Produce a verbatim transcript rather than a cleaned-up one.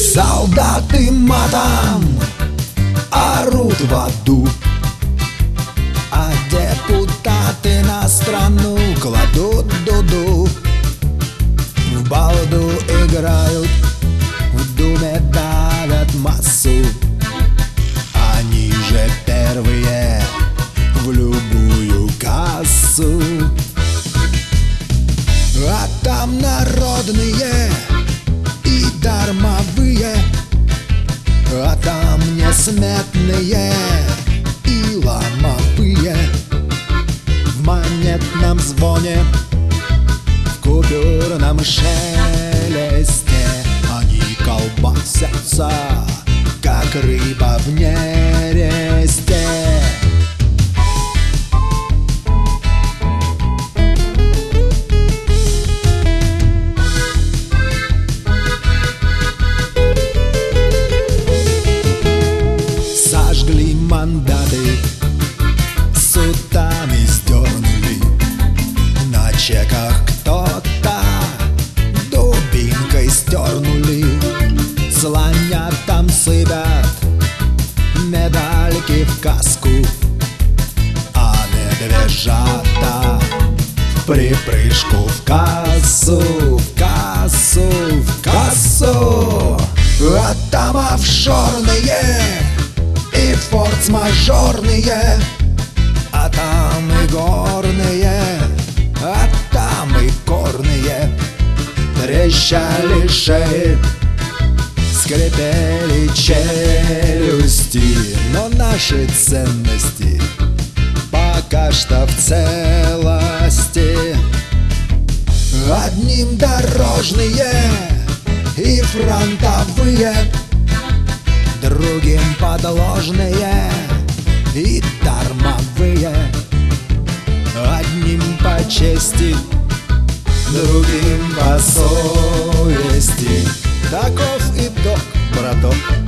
Солдаты матом орут в аду, а депутаты на страну кладут дуду. В балду играют, в думе давят массу. Они же первые в любую кассу. А там народные и дармовые, а там несметные и ломовые. В монетном звоне, в купюрном шелесте они колбасятся, как рыба в нересте. Сожгли мандаты, судами сдернули, на чеках кто-то дубинкой стернули. Слонятам сыпят медальки в каску, а медвежата в припрыжку в кассу, в кассу, в кассу. А там офшорные и форс-мажорные, а там и горные, а там и корные. Трещали шеи, скрипели челюсти, но наши ценности пока что в целости. Одним дорожные и фронтовые, другим подложные и дармовые. Одним по чести, другим по совести. Таков итог, браток.